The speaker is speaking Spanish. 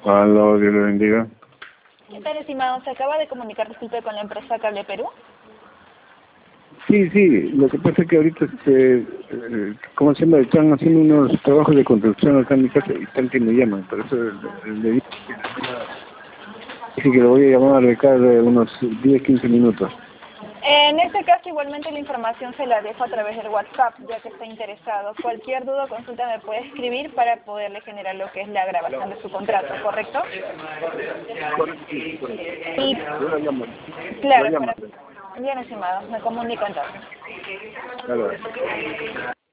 Aló, Dios le bendiga. ¿Qué tal, estimado? Se acaba de comunicar, disculpe, con la empresa Cable Perú. Sí, sí, lo que pasa es que ahorita, ¿cómo se llama? Están haciendo unos trabajos de construcción acá en mi casa y están que me llaman. Por eso le dije que lo voy a llamar de cada unos 10, 15 minutos. En este caso, igualmente la información se la dejo a través del WhatsApp, ya que está interesado. Cualquier duda o consulta me puede escribir para poderle generar lo que es la grabación de su contrato, ¿correcto? Sí, correcto. Y, Yo la llamo. La claro, llamo. bien, estimado, me comunico entonces. Claro.